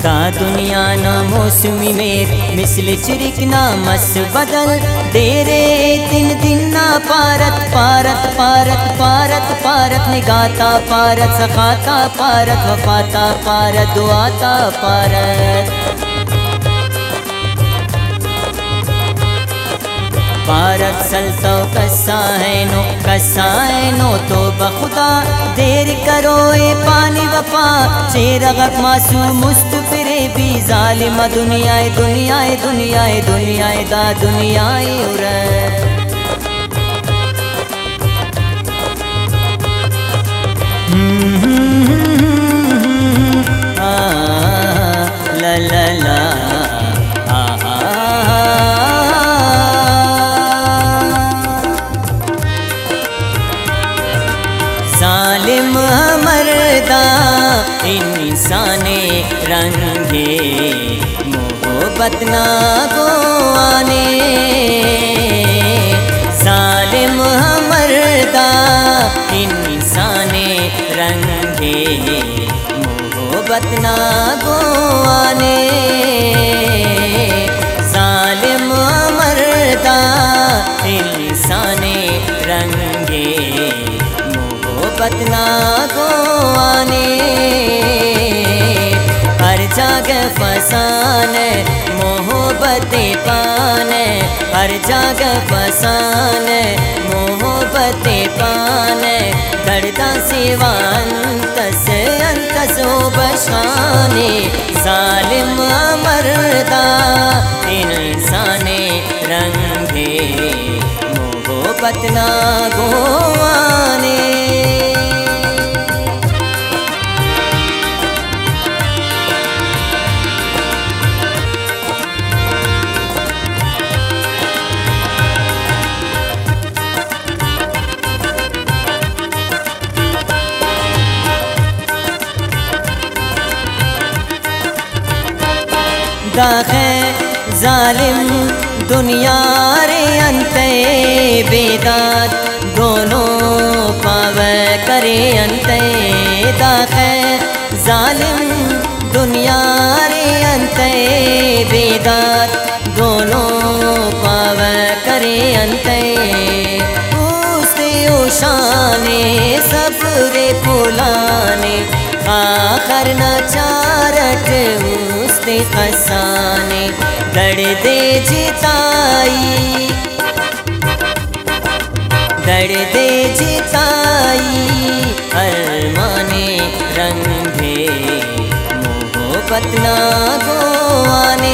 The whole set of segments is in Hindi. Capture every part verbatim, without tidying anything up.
का दुनिया ना मौसमी मेर मिसल चिरिक ना मस बदल देरे दिन दिन ना पारत पारत पारत पारत पारत निगाता पारत सखाता पारत वफाता पारत दुआता पारत पारत सलतो कसा है नो कसा है नो तो बखुदा देर करो ए पानी वफा शेर गक मासूम मुस्त फिरे भी जालिम दुनियाए दुनियाए दुनियाए दुनियाए दा दुनियाए उरे ला ला ला जालिम मर्दा इंसाने रंगे मोहब्बत ना गो आने जालिम मर्दा इंसाने रंगे मोहब्बत ना गो आने जालिम मर्दा इंसाने रंगे बतना गो आने हर जगह फसान मोहब्बत पान हर जगह फसान मोहब्बत पान दर्दा सिवा अंतस अंतस बशाने जालिम मर्दा इंसाने रंगे मोहब्बत ना गो आने दाखे जालिम दुनिया रे अंते बेदात दोनों पाव करे अंते दाखे जालिम दुनिया रे अंते बेदात दोनों पाव करे अंते उसते उशाने सबरे फुलाने आखर न चारट उसते खसाने दड़ दे जिताई दड़ दे जिताई अरमाने रंगे मोहब्बत ना गो आने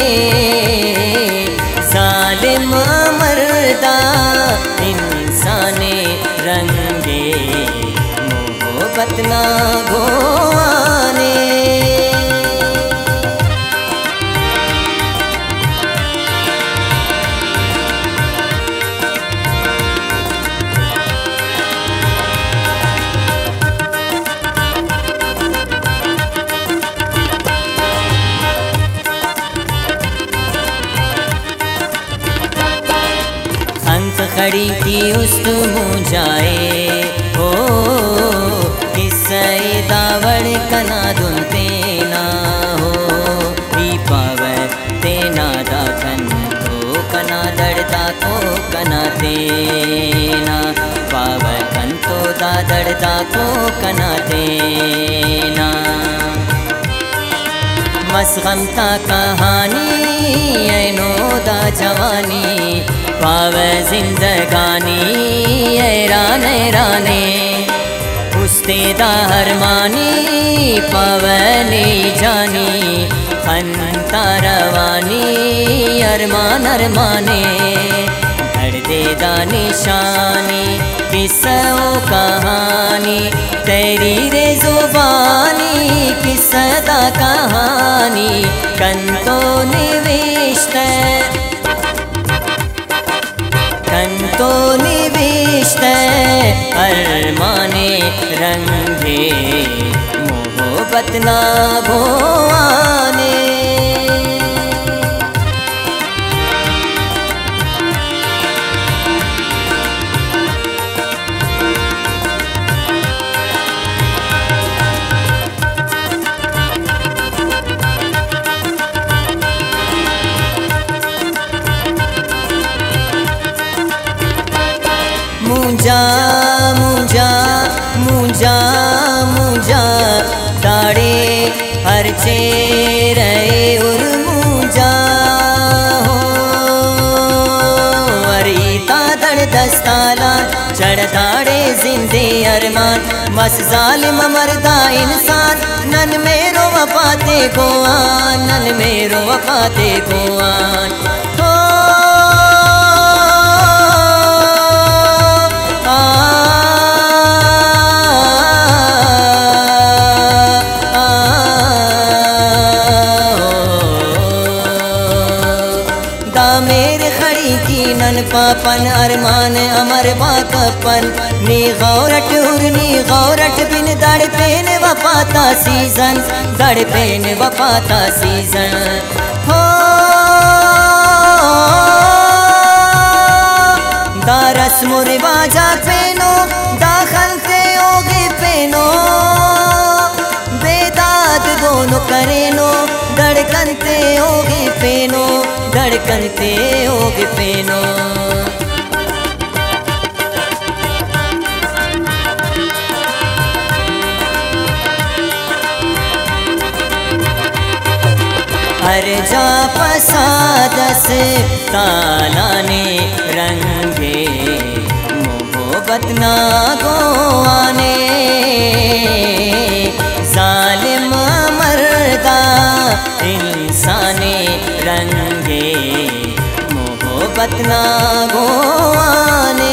जालिम मर्दा इंसाने रंगे मोहब्बत ना गो आने अंत खड़ी की उस्तु जाए हो किस्से दावड़ कना दुनते ना हो पावे तेना दाखन तो कना दड़दा को कना तेना पावे कन तो दा दड़दा को कना तेना मसगमता कहानी ऐनो दा जवानी पावे जिंदगानी ऐरान ऐराने उस्ते दा हरमानी पावे ले जानी खनता रवानी अरमान अरमाने धड़ दे दा निशानी किस्सो कहानी तेरी रे जुबानी किस्सा दा कहानी कंतो निविष्ट कंतो निविष्ट अरमाने रंगे मोहब्बत ना गो आने परचे रहे उर्मूजा हो अरीता दड़ दस्ताला चढ़ दाड़े जिंदे अरमान मस जालिम मरदा इंसान नन मेरो वफाते गोआन नन मेरो वफाते गोआन हो मेरे खड़ी की नन पापन अरमान अमर बाकपन नी गौरट उर्नी गौरट बिन दड़ पेन वफाता सीजन दड़ पेन वफाता सीजन हो दा रस्म रिवाजा पेनो दाखलते ओगे पेनो बेदाद दोनों करेनो धड़कनते ओगे पेनो धड़कनते ओगे पेनो हर जा पसादस तालाने रंगे मोहब्बत ना गोआने जालिम मर्दा इंसाने रंगे मोहब्बत ना गोआने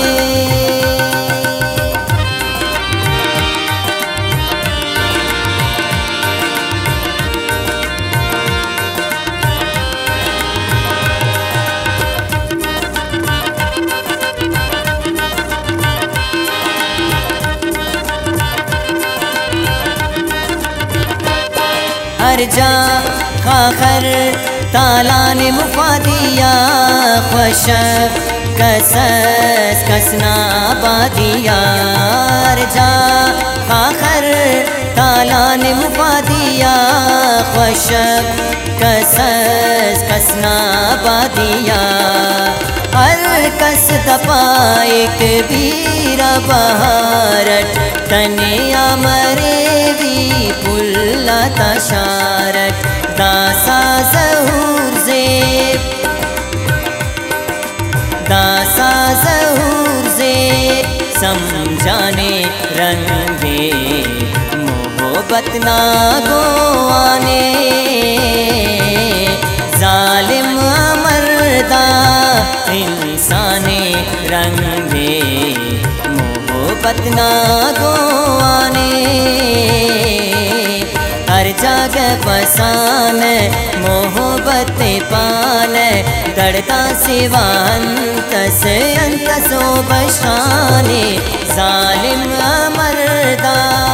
हर जा खाखर ताला ने मुफादिया खुश कसस कसना बादिया हर जा खाखर ताला ने मुफादिया खुश कसस कसना बादिया हर कस तपाइक बीरा बहारट तनिया मरे भी पुल्ला तशारक दासा ज़हूर ज़ेब दासा ज़हूर ज़ेब समझाने रंगे मोहब्बत ना गोआने जालिम मर्दा इंसाने रंगे मोहब्बत ना गोआने हर जगह पसान मोहब्बत पान दड़ता सिवा अंतस अंतसो बशाने जालिम मर्दा